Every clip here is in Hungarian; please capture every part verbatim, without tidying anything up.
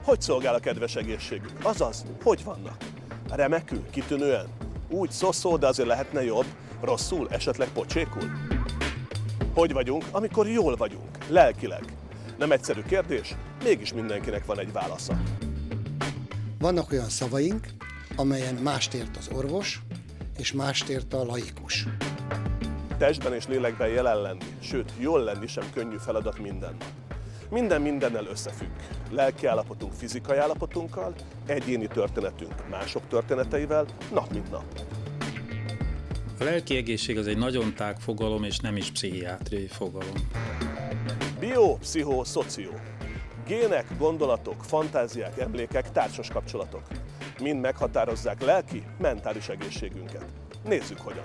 Hogy szolgál a kedves egészségük? Azaz, hogy vannak? Remekül, kitűnően? Úgy szó-szó, de azért lehetne jobb? Rosszul, esetleg pocsékul? Hogy vagyunk, amikor jól vagyunk, lelkileg? Nem egyszerű kérdés, mégis mindenkinek van egy válasza. Vannak olyan szavaink, amelyen mást ért az orvos, és mást ért a laikus. Testben és lélekben jelen lenni, sőt, jól lenni sem könnyű feladat minden. Minden mindennel összefügg. Lelki állapotunk fizikai állapotunkkal, egyéni történetünk mások történeteivel, nap mint nap. A lelki egészség az egy nagyon tág fogalom, és nem is pszichiátriai fogalom. Bio, pszicho, szoció. Gének, gondolatok, fantáziák, emlékek, társas kapcsolatok. Mind meghatározzák lelki, mentális egészségünket. Nézzük hogyan.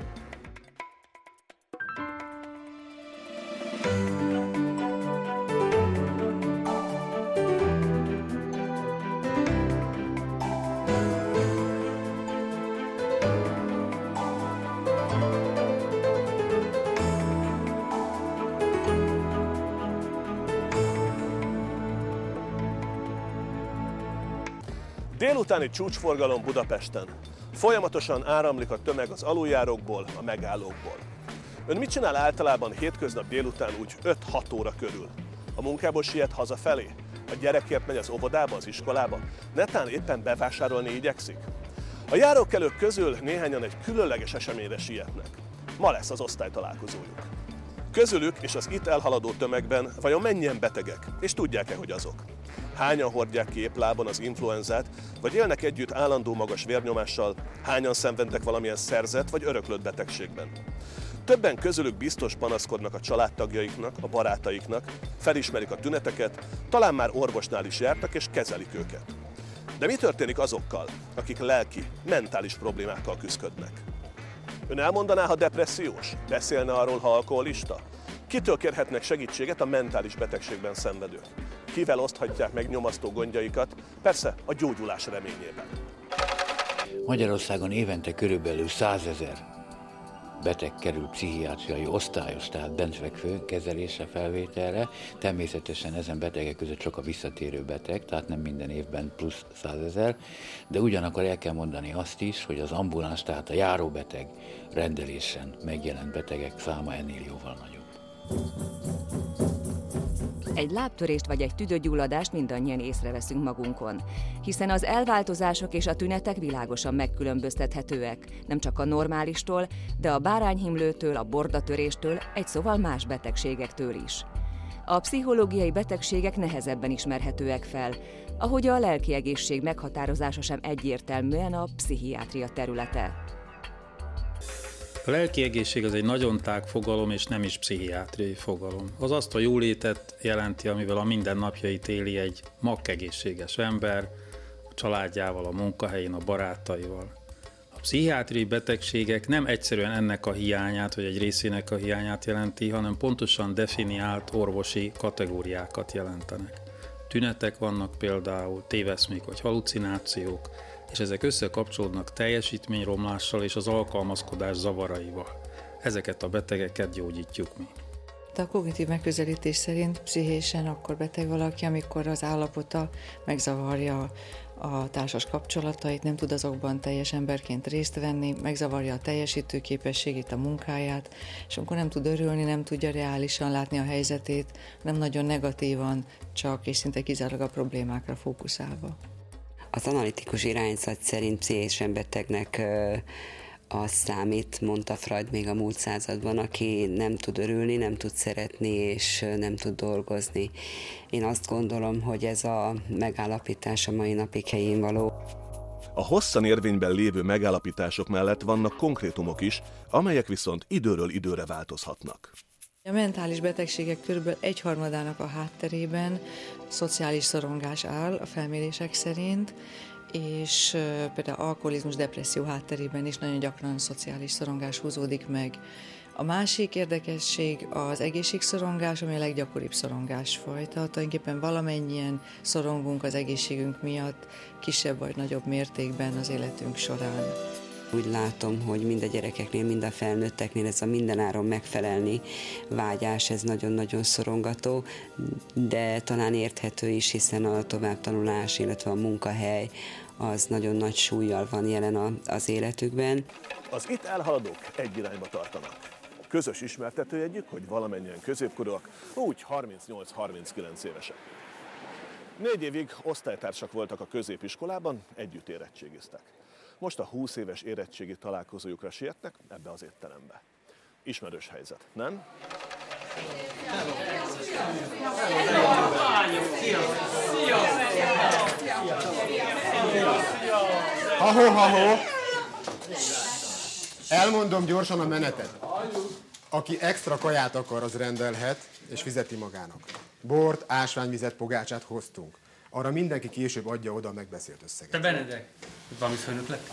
Délutáni csúcsforgalom Budapesten. Folyamatosan áramlik a tömeg az aluljárókból, a megállókból. Ön mit csinál általában hétköznap délután úgy öt-hat óra körül? A munkából siet hazafelé? A gyerekért megy az óvodába, az iskolába? Netán éppen bevásárolni igyekszik? A járókelők közül néhányan egy különleges eseményre sietnek. Ma lesz az osztálytalálkozójuk. Közülük és az itt elhaladó tömegben vajon mennyien betegek, és tudják-e, hogy azok? Hányan hordják ki épp lábon az influenzát, vagy élnek együtt állandó magas vérnyomással, hányan szenvednek valamilyen szerzett vagy öröklött betegségben? Többen közülük biztos panaszkodnak a családtagjaiknak, a barátaiknak, felismerik a tüneteket, talán már orvosnál is jártak és kezelik őket. De mi történik azokkal, akik lelki, mentális problémákkal küszködnek? Ön elmondaná, ha depressziós? Beszélne arról, ha alkoholista? Kitől kérhetnek segítséget a mentális betegségben szenvedők? Kivel oszthatják meg nyomasztó gondjaikat? Persze a gyógyulás reményében. Magyarországon évente körülbelül százezer beteg kerül pszichiátriai osztályos, tehát bentvekvő kezelésre, felvételre. Természetesen ezen betegek között csak a visszatérő beteg, tehát nem minden évben plusz százezer, de ugyanakkor el kell mondani azt is, hogy az ambuláns, tehát a járóbeteg rendelésen megjelent betegek száma ennél jóval nagyobb. Egy lábtörést vagy egy tüdőgyulladást mindannyian észreveszünk magunkon, hiszen az elváltozások és a tünetek világosan megkülönböztethetőek, nem csak a normálistól, de a bárányhimlőtől, a bordatöréstől, egy szóval más betegségektől is. A pszichológiai betegségek nehezebben ismerhetőek fel, ahogy a lelki egészség meghatározása sem egyértelműen a pszichiátria területe. A lelki egészség az egy nagyon tág fogalom, és nem is pszichiátriai fogalom. Az azt a jólétet jelenti, amivel a mindennapjait éli egy makkegészséges ember, a családjával, a munkahelyén, a barátaival. A pszichiátriai betegségek nem egyszerűen ennek a hiányát, vagy egy részének a hiányát jelenti, hanem pontosan definiált orvosi kategóriákat jelentenek. Tünetek vannak például, téveszmék vagy halucinációk, és ezek összekapcsolódnak teljesítményromlással és az alkalmazkodás zavaraival. Ezeket a betegeket gyógyítjuk mi. A kognitív megközelítés szerint pszichésen akkor beteg valaki, amikor az állapota megzavarja a társas kapcsolatait, nem tud azokban teljes emberként részt venni, megzavarja a teljesítő képességét, a munkáját, és amikor nem tud örülni, nem tudja reálisan látni a helyzetét, nem nagyon negatívan, csak és szinte kizárólag a problémákra fókuszálva. Az analitikus irányzat szerint pszichésen betegnek az számít, mondta Freud még a múlt században, aki nem tud örülni, nem tud szeretni és nem tud dolgozni. Én azt gondolom, hogy ez a megállapítás a mai napig helyén való. A hosszan érvényben lévő megállapítások mellett vannak konkrétumok is, amelyek viszont időről időre változhatnak. A mentális betegségek körülbelül egyharmadának a hátterében szociális szorongás áll a felmérések szerint, és például alkoholizmus, depresszió hátterében is nagyon gyakran szociális szorongás húzódik meg. A másik érdekesség az egészségszorongás, ami a leggyakoribb szorongásfajta. Tulajdonképpen valamennyien szorongunk az egészségünk miatt, kisebb vagy nagyobb mértékben az életünk során. Úgy látom, hogy mind a gyerekeknél, mind a felnőtteknél ez a mindenáron megfelelni vágyás, ez nagyon-nagyon szorongató, de talán érthető is, hiszen a továbbtanulás, illetve a munkahely az nagyon nagy súllyal van jelen az életükben. Az itt elhaladók egy irányba tartanak. Közös ismertetőjegyük, hogy valamennyien középkorúak, úgy harmincnyolc-harminckilenc évesek. Négy évig osztálytársak voltak a középiskolában, együtt érettségiztek. Most a húsz éves érettségi találkozójukra sietnek ebbe az étterembe. Ismerős helyzet, nem? Ha-ho, ha-ho! Elmondom gyorsan a menetet. Aki extra kaját akar, az rendelhet, és fizeti magának. Bort, ásványvizet, pogácsát hoztunk. Arra mindenki később adja oda a megbeszélt összeget. Te Benedek, valami főnök lett?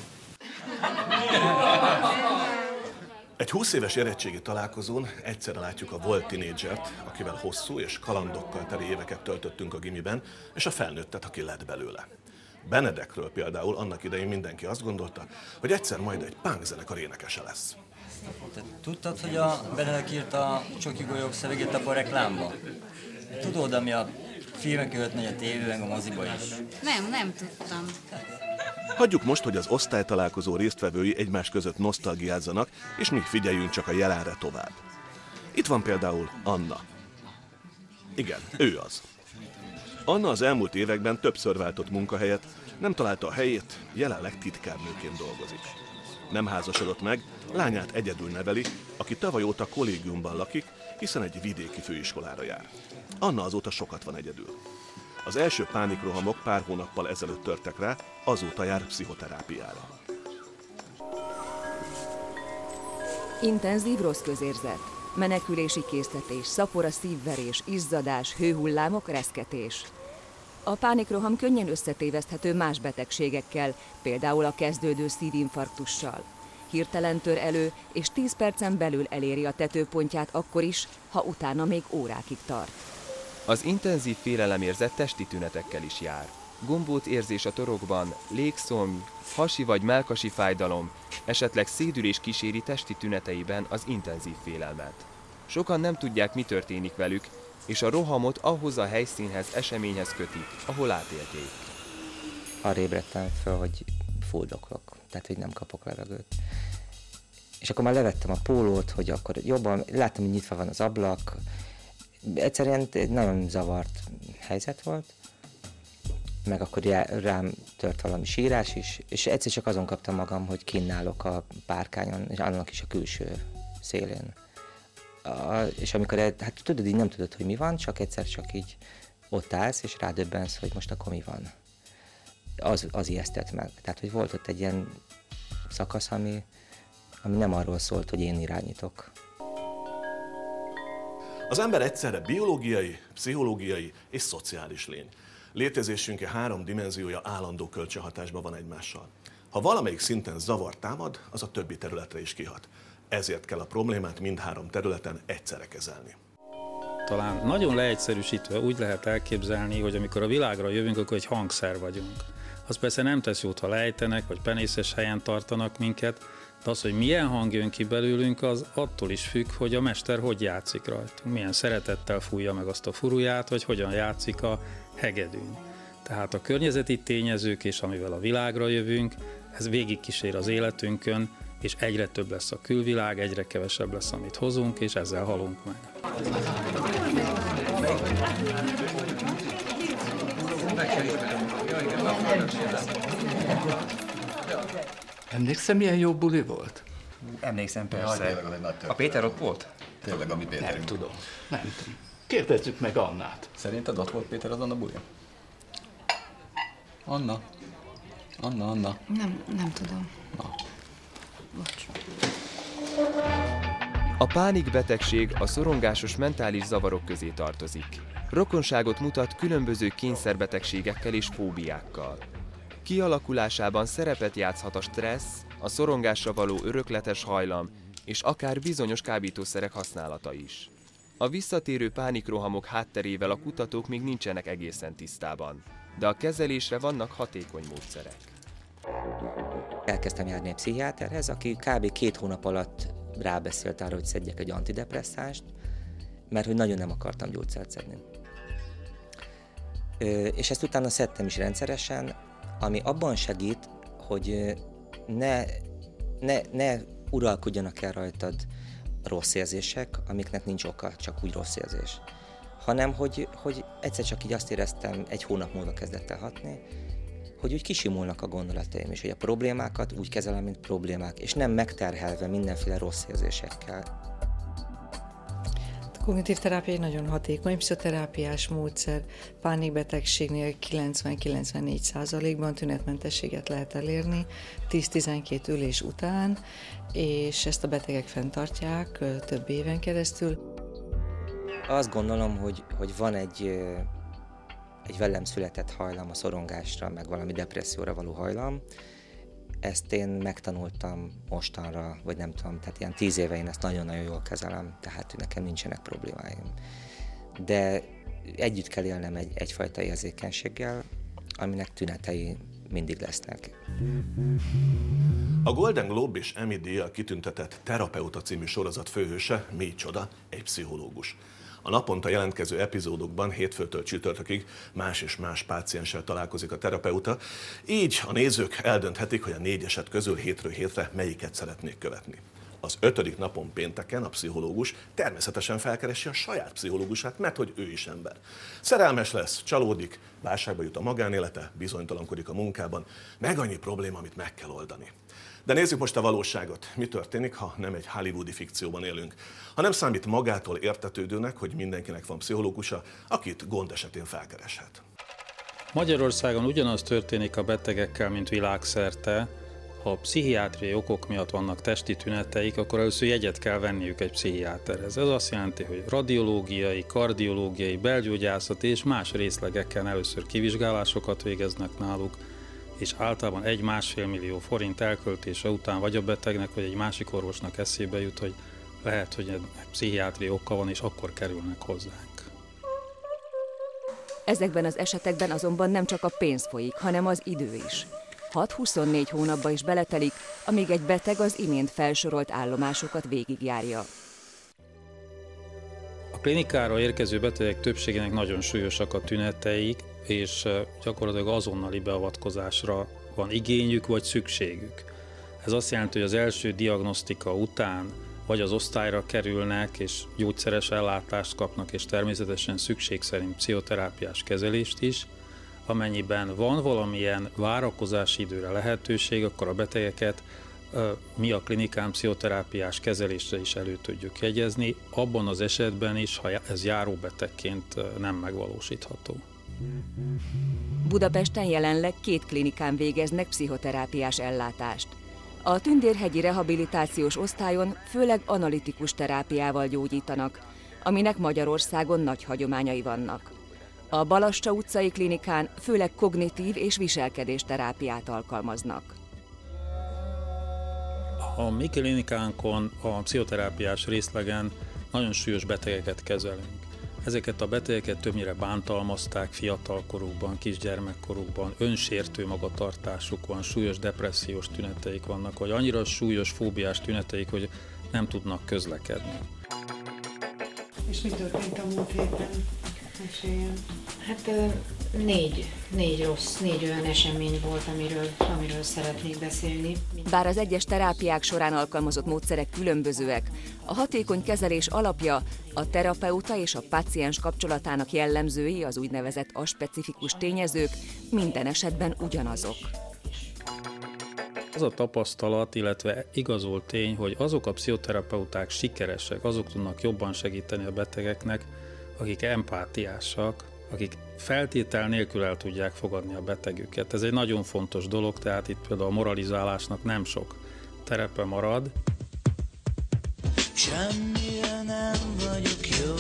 Egy húsz éves érettségi találkozón egyszerre látjuk a volt tinédzsert, akivel hosszú és kalandokkal teli éveket töltöttünk a gimiben, és a felnőttet, aki lett belőle. Benedekről például annak idején mindenki azt gondolta, hogy egyszer majd egy punk zenekar énekese lesz. Te tudtad, hogy a Benedek írta a Csoki golyók szövegét abban a reklámba? Tudod, ami a filmek között megy a tévében, a moziba is? Nem, nem tudtam. Hagyjuk most, hogy az osztálytalálkozó résztvevői egymás között nosztalgiázzanak, és mi figyeljünk csak a jelenre tovább. Itt van például Anna. Igen, ő az. Anna az elmúlt években többször váltott munkahelyet, nem találta a helyét, jelenleg titkárnőként dolgozik. Nem házasodott meg, lányát egyedül neveli, aki tavaly óta kollégiumban lakik, hiszen egy vidéki főiskolára jár. Anna azóta sokat van egyedül. Az első pánikrohamok pár hónappal ezelőtt törtek rá, azóta jár pszichoterápiára. Intenzív rossz közérzet, menekülési késztetés, szapora szívverés, izzadás, hőhullámok, reszketés. A pánikroham könnyen összetéveszthető más betegségekkel, például a kezdődő szívinfarktussal. Hirtelen tör elő, és tíz percen belül eléri a tetőpontját akkor is, ha utána még órákig tart. Az intenzív félelemérzet testi tünetekkel is jár. Gombóc érzés a torokban, légszomj, hasi vagy mellkasi fájdalom, esetleg szédülés kíséri testi tüneteiben az intenzív félelmet. Sokan nem tudják, mi történik velük, és a rohamot ahhoz a helyszínhez, eseményhez kötik, ahol átélték. Arra ébredtem fel, hogy fuldoklok, tehát hogy nem kapok levegőt. És akkor már levettem a pólót, hogy akkor jobban, láttam, hogy nyitva van az ablak. Egyszerűen egy nagyon zavart helyzet volt, meg akkor rám tört valami sírás is, és egyszer csak azon kaptam magam, hogy kínálok a párkányon, és annak is a külső szélén. A, és amikor, hát tudod, így nem tudod, hogy mi van, csak egyszer csak így ott állsz, és rádöbbensz, hogy most akkor mi van. Az, az ijesztett meg. Tehát, hogy volt ott egy ilyen szakasz, ami, ami nem arról szólt, hogy én irányítok. Az ember egyszerre biológiai, pszichológiai és szociális lény. Létezésünk három dimenziója állandó kölcsönhatásban van egymással. Ha valamelyik szinten zavar támad, az a többi területre is kihat. Ezért kell a problémát mindhárom területen egyszerre kezelni. Talán nagyon leegyszerűsítve úgy lehet elképzelni, hogy amikor a világra jövünk, akkor egy hangszer vagyunk. Az persze nem tesz jót, ha lejtenek, vagy penészes helyen tartanak minket, de az, hogy milyen hang jön ki belőlünk, az attól is függ, hogy a mester hogy játszik rajtunk. Milyen szeretettel fújja meg azt a furuját, vagy hogyan játszik a hegedűn. Tehát a környezeti tényezők és amivel a világra jövünk, ez végigkísér az életünkön, és egyre több lesz a külvilág, egyre kevesebb lesz, amit hozunk, és ezzel halunk meg. Emlékszem, milyen jó buli volt? Emlékszem, persze. Ja, a Péter ott volt? Tényleg a mi Péterünk. Nem tudom. Nem tudom. Kérdezzük meg Annát. Szerinted ott volt Péter azon a bulin? Anna? Anna, Anna? Nem, nem tudom. Na. Bocs. A pánikbetegség a szorongásos mentális zavarok közé tartozik. Rokonságot mutat különböző kényszerbetegségekkel és fóbiákkal. Kialakulásában szerepet játszhat a stressz, a szorongásra való örökletes hajlam, és akár bizonyos kábítószerek használata is. A visszatérő pánikrohamok hátterével a kutatók még nincsenek egészen tisztában, de a kezelésre vannak hatékony módszerek. elkezdtem járni egy pszichiáterhez, aki kb. két hónap alatt rábeszélt arra, hogy szedjek egy antidepresszást, mert hogy nagyon nem akartam gyógyszert szedni. Ö, és ezt utána szedtem is rendszeresen, ami abban segít, hogy ne, ne, ne uralkodjanak el rajtad rossz érzések, amiknek nincs oka, csak úgy rossz érzés. Hanem, hogy, hogy egyszer csak így azt éreztem, egy hónap múlva kezdett el hatni, hogy úgy kisimulnak a gondolataim, és hogy a problémákat úgy kezelem, mint problémák, és nem megterhelve mindenféle rossz érzésekkel. A kognitív terápia egy nagyon hatékony pszichoterápiás módszer. Pánikbetegségnél kilencven-kilencvennégy százalékban tünetmentességet lehet elérni tíz-tizenkét ülés után, és ezt a betegek fenntartják több éven keresztül. Azt gondolom, hogy, hogy van egy, egy velem született hajlam a szorongásra, meg valami depresszióra való hajlam. Ezt én megtanultam mostanra, vagy nem tudom, tehát ilyen tíz éve én ezt nagyon-nagyon jól kezelem, tehát nekem nincsenek problémáim. De együtt kell élnem egy, egyfajta érzékenységgel, aminek tünetei mindig lesznek. A Golden Globe és Emmy díjjal kitüntetett Terapeuta című sorozat főhőse, micsoda, egy pszichológus. A naponta jelentkező epizódokban hétfőtől csütörtökig más és más pácienssel találkozik a terapeuta, így a nézők eldönthetik, hogy a négy eset közül hétről hétre melyiket szeretnék követni. Az ötödik napon pénteken a pszichológus természetesen felkeresi a saját pszichológusát, mert hogy ő is ember. Szerelmes lesz, csalódik, válságba jut a magánélete, bizonytalankodik a munkában, meg annyi probléma, amit meg kell oldani. De nézzük most a valóságot. Mi történik, ha nem egy hollywoodi fikcióban élünk? Ha nem számít magától értetődőnek, hogy mindenkinek van pszichológusa, akit gond esetén felkereshet. Magyarországon ugyanaz történik a betegekkel, mint világszerte. Ha pszichiátriai okok miatt vannak testi tüneteik, akkor először jegyet kell venniük egy pszichiáterhez. Ez azt jelenti, hogy radiológiai, kardiológiai, belgyógyászati és más részlegeken először kivizsgálásokat végeznek náluk, és általában egy-másfél millió forint elköltése után vagy a betegnek, vagy egy másik orvosnak eszébe jut, hogy lehet, hogy egy pszichiátriai oka van, és akkor kerülnek hozzánk. Ezekben az esetekben azonban nem csak a pénz folyik, hanem az idő is. hat-huszonnégy hónapba is beletelik, amíg egy beteg az imént felsorolt állomásokat végigjárja. A klinikára érkező betegek többségének nagyon súlyosak a tüneteik, és gyakorlatilag azonnali beavatkozásra van igényük vagy szükségük. Ez azt jelenti, hogy az első diagnosztika után vagy az osztályra kerülnek, és gyógyszeres ellátást kapnak, és természetesen szükség szerint pszichoterápiás kezelést is. Amennyiben van valamilyen várakozási időre lehetőség, akkor a betegeket mi a klinikán pszichoterápiás kezelésre is elő tudjuk jegyezni, abban az esetben is, ha ez járóbetegként nem megvalósítható. Budapesten jelenleg két klinikán végeznek pszichoterápiás ellátást. A Tündérhegyi rehabilitációs osztályon főleg analitikus terápiával gyógyítanak, aminek Magyarországon nagy hagyományai vannak. A Balassa utcai klinikán főleg kognitív és viselkedésterápiát alkalmaznak. A mi klinikánkon, a pszichoterápiás részlegen nagyon súlyos betegeket kezelünk. Ezeket a betegeket többnyire bántalmazták fiatalkorukban, kisgyermekkorukban, önsértő magatartásuk van, súlyos depressziós tüneteik vannak, vagy annyira súlyos fóbiás tüneteik, hogy nem tudnak közlekedni. És mi történt a múlt héten? Meséljen. Hát négy, négy rossz, négy olyan esemény volt, amiről, amiről szeretnék beszélni. Bár az egyes terápiák során alkalmazott módszerek különbözőek, a hatékony kezelés alapja a terapeuta és a páciens kapcsolatának jellemzői, az úgynevezett aspecifikus tényezők minden esetben ugyanazok. Az a tapasztalat, illetve igazolt tény, hogy azok a pszichoterapeuták sikeresek, azok tudnak jobban segíteni a betegeknek, akik empátiásak, akik feltétel nélkül el tudják fogadni a betegüket. Ez egy nagyon fontos dolog, tehát itt például a moralizálásnak nem sok terepe marad. Semmire nem vagyok jó,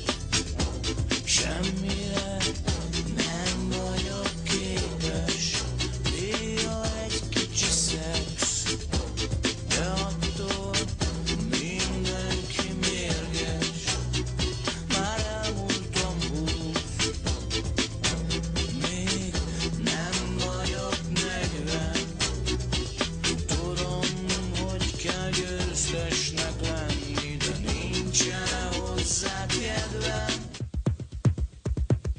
semmire nem vagyok képes, néha egy kicsi szex, de attól mindenki mérges, már elmúltam húsz, még nem vagyok negyven,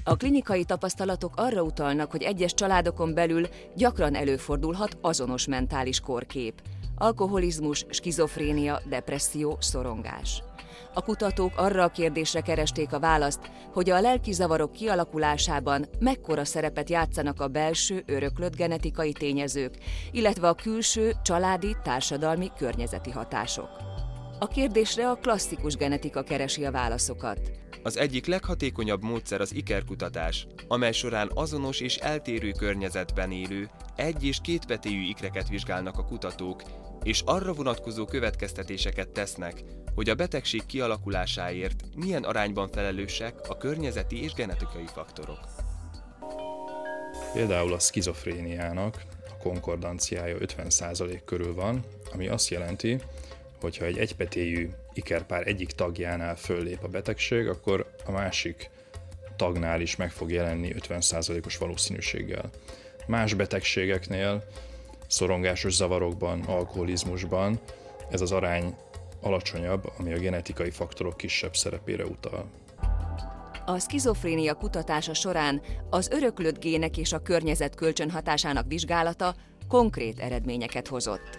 A klinikai tapasztalatok arra utalnak, hogy egyes családokon belül gyakran előfordulhat azonos mentális korkép. Alkoholizmus, skizofrénia, depresszió, szorongás. A kutatók arra a kérdésre keresték a választ, hogy a lelki zavarok kialakulásában mekkora szerepet játszanak a belső, öröklött genetikai tényezők, illetve a külső, családi, társadalmi, környezeti hatások. A kérdésre a klasszikus genetika keresi a válaszokat. Az egyik leghatékonyabb módszer az ikerkutatás, amely során azonos és eltérő környezetben élő, egy- és kétpetéjű ikreket vizsgálnak a kutatók, és arra vonatkozó következtetéseket tesznek, hogy a betegség kialakulásáért milyen arányban felelősek a környezeti és genetikai faktorok. Például a szkizofréniának a konkordanciája ötven százalék körül van, ami azt jelenti, hogyha egy egypetéjű ikerpár egyik tagjánál föllép a betegség, akkor a másik tagnál is meg fog jelenni ötven százalékos valószínűséggel. Más betegségeknél, szorongásos zavarokban, alkoholizmusban ez az arány alacsonyabb, ami a genetikai faktorok kisebb szerepére utal. A szkizofrénia kutatása során az öröklött gének és a környezet kölcsönhatásának vizsgálata konkrét eredményeket hozott.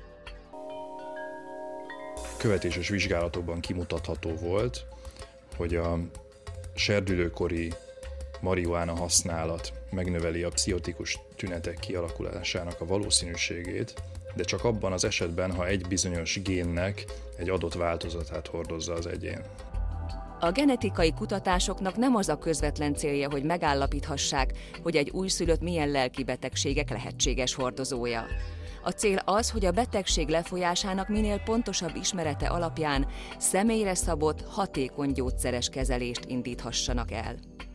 Követéses vizsgálatokban kimutatható volt, hogy a serdülőkori marihuána használat megnöveli a pszichotikus tünetek kialakulásának a valószínűségét, de csak abban az esetben, ha egy bizonyos génnek egy adott változatát hordozza az egyén. A genetikai kutatásoknak nem az a közvetlen célja, hogy megállapíthassák, hogy egy újszülött milyen lelki betegségek lehetséges hordozója. A cél az, hogy a betegség lefolyásának minél pontosabb ismerete alapján személyre szabott, hatékony gyógyszeres kezelést indíthassanak el.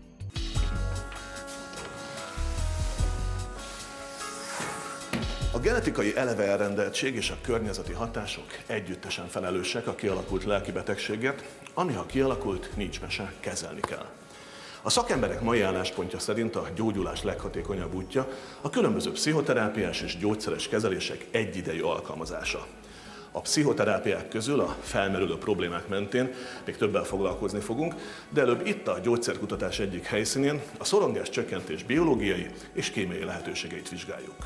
A genetikai eleve elrendeltség és a környezeti hatások együttesen felelősek a kialakult lelki betegségért, ami ha kialakult, nincs mese, kezelni kell. A szakemberek mai álláspontja szerint a gyógyulás leghatékonyabb útja a különböző pszichoterápiás és gyógyszeres kezelések egyidejű alkalmazása. A pszichoterápiák közül a felmerülő problémák mentén még többel foglalkozni fogunk, de előbb itt a gyógyszerkutatás egyik helyszínén a szorongás csökkentés biológiai és kémiai lehetőségeit vizsgáljuk.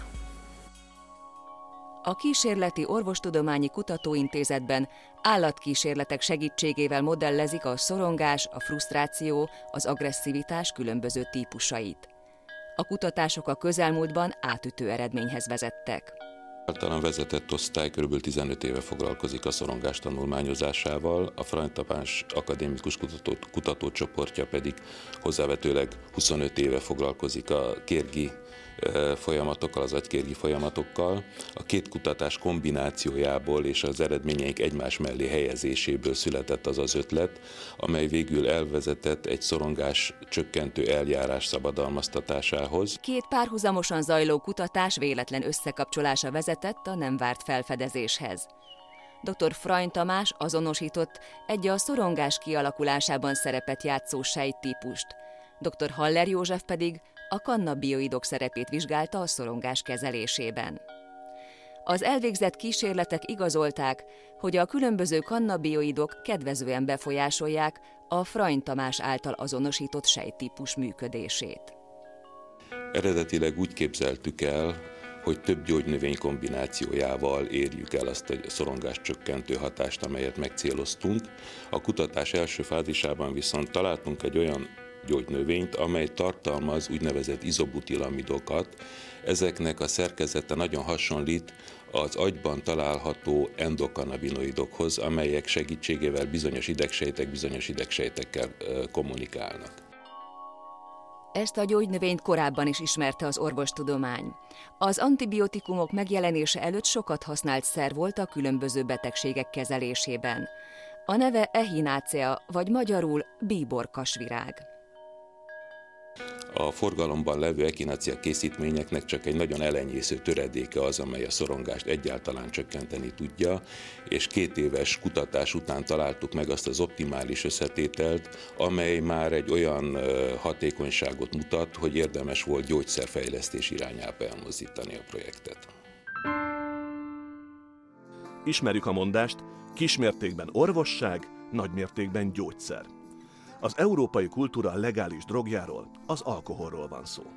A Kísérleti Orvostudományi Kutatóintézetben állatkísérletek segítségével modellezik a szorongás, a frusztráció, az agresszivitás különböző típusait. A kutatások a közelmúltban átütő eredményhez vezettek. Általán vezetett osztály kb. tizenöt éve foglalkozik a szorongás tanulmányozásával, a Frany Tamás akadémikus kutató, kutatócsoportja pedig hozzávetőleg huszonöt éve foglalkozik a kérgi folyamatokkal, az agykérgi folyamatokkal. A két kutatás kombinációjából és az eredményeink egymás mellé helyezéséből született az az ötlet, amely végül elvezetett egy szorongás csökkentő eljárás szabadalmaztatásához. Két párhuzamosan zajló kutatás véletlen összekapcsolása vezetett a nem várt felfedezéshez. doktor Frany Tamás azonosított egy a szorongás kialakulásában szerepet játszó sejttípust, doktor Haller József pedig a kannabinoidok szerepét vizsgálta a szorongás kezelésében. Az elvégzett kísérletek igazolták, hogy a különböző kannabinoidok kedvezően befolyásolják a Frany Tamás által azonosított sejttípus működését. Eredetileg úgy képzeltük el, hogy több gyógynövény kombinációjával érjük el azt a szorongás csökkentő hatást, amelyet megcéloztunk. A kutatás első fázisában viszont találtunk egy olyan gyógynövényt, amely tartalmaz úgynevezett izobutilamidokat. Ezeknek a szerkezete nagyon hasonlít az agyban található endokannabinoidokhoz, amelyek segítségével bizonyos idegsejtek bizonyos idegsejtekkel kommunikálnak. Ezt a gyógynövényt korábban is ismerte az orvostudomány. Az antibiotikumok megjelenése előtt sokat használt szer volt a különböző betegségek kezelésében. A neve echinácea, vagy magyarul bíborkasvirág. A forgalomban levő echinácea készítményeknek csak egy nagyon elenyésző töredéke az, amely a szorongást egyáltalán csökkenteni tudja, és két éves kutatás után találtuk meg azt az optimális összetételt, amely már egy olyan hatékonyságot mutat, hogy érdemes volt gyógyszerfejlesztés irányába elmozdítani a projektet. Ismerjük a mondást, kismértékben orvosság, nagymértékben gyógyszer. Az európai kultúra legális drogjáról, az alkoholról van szó.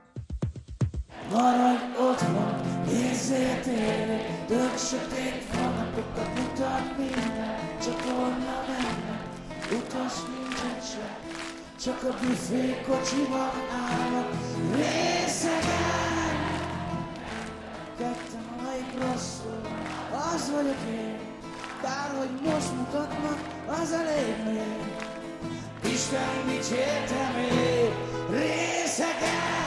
Maradj otthon, érzél tényleg, tök sötét van, napokat mutat minden, csak onnan mennek, utas mindense, csak a büfé kocsiban állnak, részegen. Ketten, amelyik rosszul, az vagyok én, bárhogy most mutatnak, az elég még. Isten dicsértem én, részegen.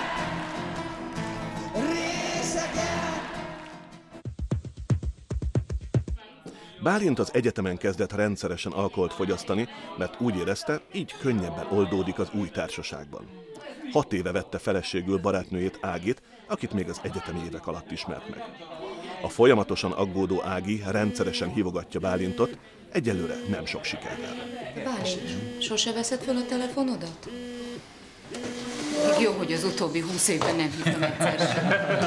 Bálint az egyetemen kezdett rendszeresen alkoholt fogyasztani, mert úgy érezte, így könnyebben oldódik az új társaságban. Hat éve vette feleségül barátnőjét, Ágit, akit még az egyetemi évek alatt ismert meg. A folyamatosan aggódó Ági rendszeresen hívogatja Bálintot, egyelőre nem sok sikerrel. Bálint, sose veszed föl a telefonodat? Jó, hogy az utóbbi húsz évben nem hívtam egyszer sem.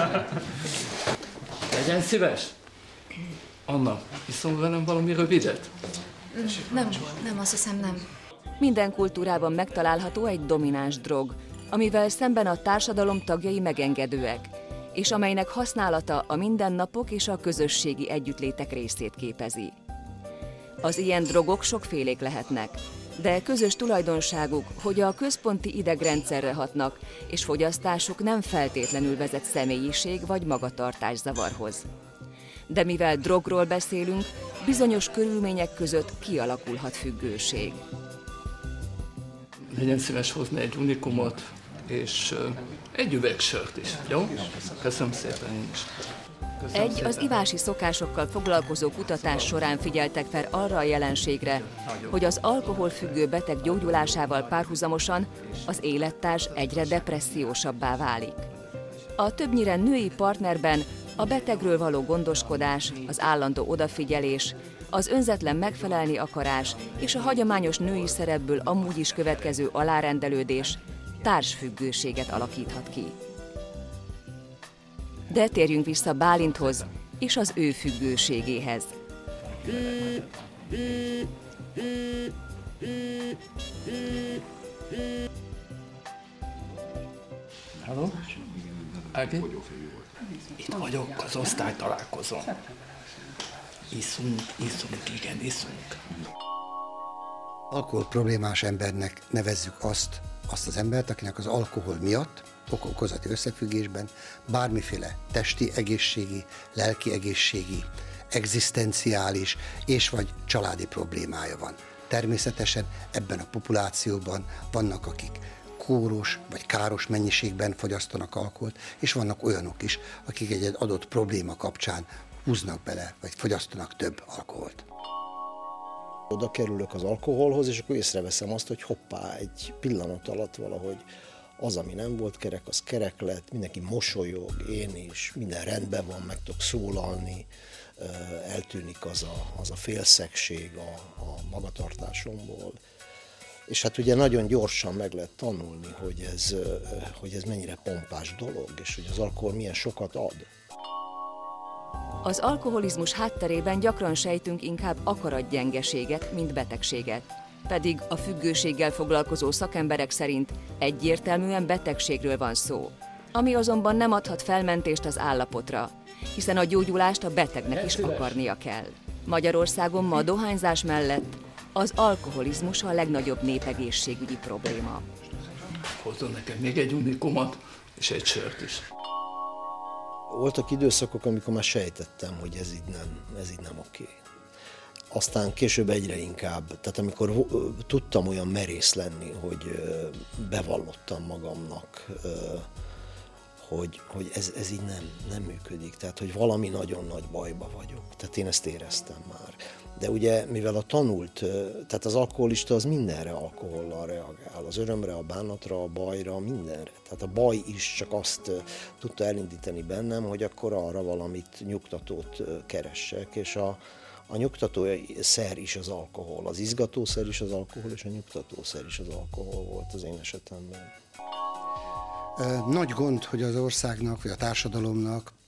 Legyen szíves! Anna, iszom velem valami rövidet? Nem, nem, azt hiszem nem. Minden kultúrában megtalálható egy domináns drog, amivel szemben a társadalom tagjai megengedőek, és amelynek használata a mindennapok és a közösségi együttlétek részét képezi. Az ilyen drogok sokfélék lehetnek, de közös tulajdonságuk, hogy a központi idegrendszerre hatnak, és fogyasztásuk nem feltétlenül vezet személyiség vagy magatartászavarhoz. De mivel drogról beszélünk, bizonyos körülmények között kialakulhat függőség. Legyen szíves hozni egy unikumot, és egy üveg sört is, jó? Köszönöm szépen én is. Köszönöm Egy szépen. az ivási szokásokkal foglalkozó kutatás során figyeltek fel arra a jelenségre, hogy az alkoholfüggő beteg gyógyulásával párhuzamosan az élettárs egyre depressziósabbá válik. A többnyire női partnerben a betegről való gondoskodás, az állandó odafigyelés, az önzetlen megfelelni akarás és a hagyományos női szerepből amúgy is következő alárendelődés társfüggőséget alakíthat ki. De térjünk vissza Bálinthoz és az ő függőségéhez. Halló? Ági? Itt vagyok, az osztálytalálkozón. Iszunk, iszunk, igen, iszunk. Alkohol problémás embernek nevezzük azt, azt az embert, akinek az alkohol miatt ok-okozati összefüggésben bármiféle testi egészségi, lelki egészségi, egzisztenciális és vagy családi problémája van. Természetesen ebben a populációban vannak, akik kóros vagy káros mennyiségben fogyasztanak alkoholt, és vannak olyanok is, akik egy adott probléma kapcsán húznak bele, vagy fogyasztanak több alkoholt. Oda kerülök az alkoholhoz, és akkor észreveszem azt, hogy hoppá, egy pillanat alatt valahogy az, ami nem volt kerek, az kerek lett, mindenki mosolyog, én is, minden rendben van, meg tudok szólalni, eltűnik az a, az a félszegség a, a magatartásomból. És hát ugye nagyon gyorsan meg lehet tanulni, hogy ez, hogy ez mennyire pompás dolog, és hogy az alkohol milyen sokat ad. Az alkoholizmus hátterében gyakran sejtünk inkább akaratgyengeséget, mint betegséget. Pedig a függőséggel foglalkozó szakemberek szerint egyértelműen betegségről van szó, ami azonban nem adhat felmentést az állapotra, hiszen a gyógyulást a betegnek is akarnia kell. Magyarországon ma a dohányzás mellett az alkoholizmus a legnagyobb népegészségügyi probléma. Hozzon nekem még egy unikumot és egy sört is. Voltak időszakok, amikor már sejtettem, hogy ez így nem, ez így nem oké. Aztán később egyre inkább, tehát amikor tudtam olyan merész lenni, hogy bevallottam magamnak, hogy, hogy ez, ez így nem, nem működik, tehát hogy valami nagyon nagy bajba vagyok. Tehát én ezt éreztem már. De ugye, mivel a tanult, tehát az alkoholista az mindenre alkohollal reagál, az örömre, a bánatra, a bajra, mindenre. Tehát a baj is csak azt tudta elindítani bennem, hogy akkor arra valamit nyugtatót keressek, és a, a nyugtatószer is az alkohol, az izgatószer is az alkohol, és a nyugtatószer is az alkohol volt az én esetemben. Nagy gond, hogy az országnak, vagy a társadalomnak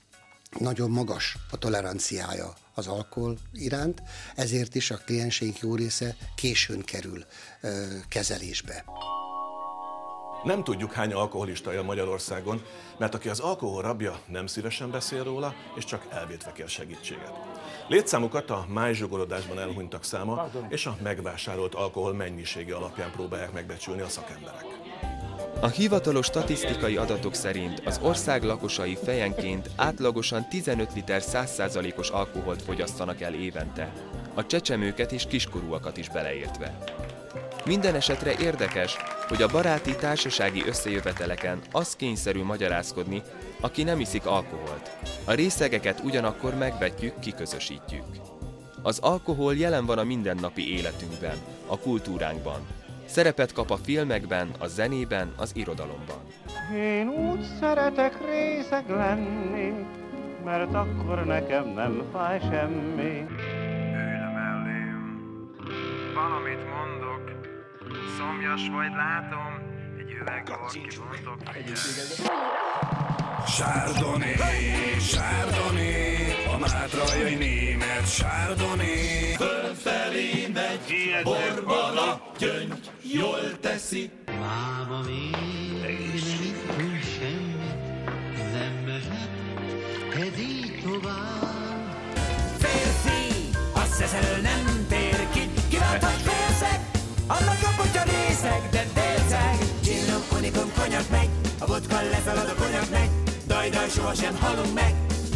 nagyon magas a toleranciája az alkohol iránt, ezért is a klienseink jó része későn kerül ö, kezelésbe. Nem tudjuk, hány alkoholista él Magyarországon, mert aki az alkohol rabja, nem szívesen beszél róla, és csak elvétve kér segítséget. Létszámukat a májzsugorodásban elhunytak száma és a megvásárolt alkohol mennyisége alapján próbálják megbecsülni a szakemberek. A hivatalos statisztikai adatok szerint az ország lakosai fejenként átlagosan tizenöt liter száz százalékos alkoholt fogyasztanak el évente, a csecsemőket és kiskorúakat is beleértve. Minden esetre érdekes, hogy a baráti társasági összejöveteleken az kényszerül magyarázkodni, aki nem iszik alkoholt. A részegeket ugyanakkor megvetjük, kiközösítjük. Az alkohol jelen van a mindennapi életünkben, a kultúránkban. Szerepet kap a filmekben, a zenében, az irodalomban. Én úgy szeretek részeg lenni, mert akkor nekem nem fáj semmi. Ülj mellém, valamit mondok, szomjas vagy látom, egy üvegbort kibontok. Chardonnay, Chardonnay, a mátrai német Chardonnay. Fölfelé megy, borban a gyöngy, jól teszi. Máma még nem ittunk semmit, nem mehet, ez így tovább. Férfi, a szeszel nem tér ki, kivált vagy félszeg, annak jobb, hogyha részeg, de délceg. Gin, unikum, konyak megy, a vodka leszalad a konyak megy, daj, daj, sohasem halunk meg.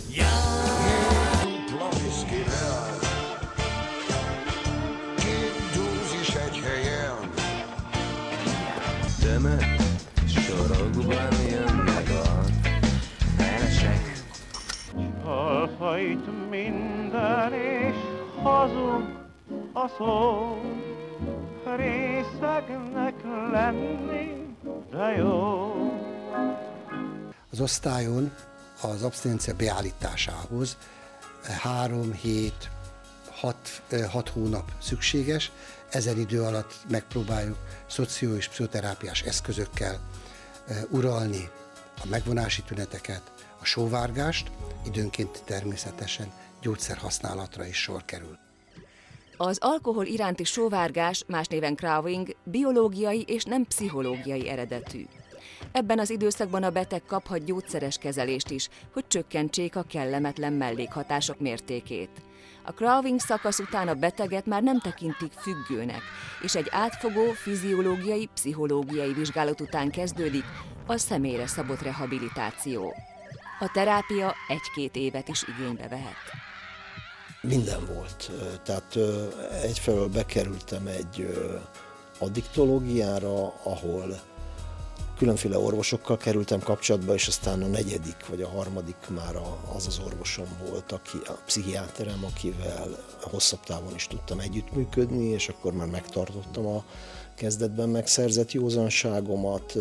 Dupla viszki reál, két dózis egy helyen. Tömött sorokban jönnek a felesek. Halfajt minden és hazug a szó, részegnek lenni, de jó. Az osztályon az abszisztencia beállításához három, hét, hat, hat hónap szükséges. Ezen idő alatt megpróbáljuk szoció- és pszichoterápiás eszközökkel uralni a megvonási tüneteket, a sóvárgást, időnként természetesen gyógyszerhasználatra is sor kerül. Az alkohol iránti sóvárgás, más néven craving, biológiai és nem pszichológiai eredetű. Ebben az időszakban a beteg kaphat gyógyszeres kezelést is, hogy csökkentsék a kellemetlen mellékhatások mértékét. A craving szakasz után a beteget már nem tekintik függőnek, és egy átfogó fiziológiai, pszichológiai vizsgálat után kezdődik a személyre szabott rehabilitáció. A terápia egy-két évet is igénybe vehet. Minden volt. Tehát egyfelől bekerültem egy addiktológiára, ahol különféle orvosokkal kerültem kapcsolatba, és aztán a negyedik vagy a harmadik már az az orvosom volt, aki, a pszichiáterem, akivel hosszabb távon is tudtam együttműködni, és akkor már megtartottam a kezdetben megszerzett józanságomat,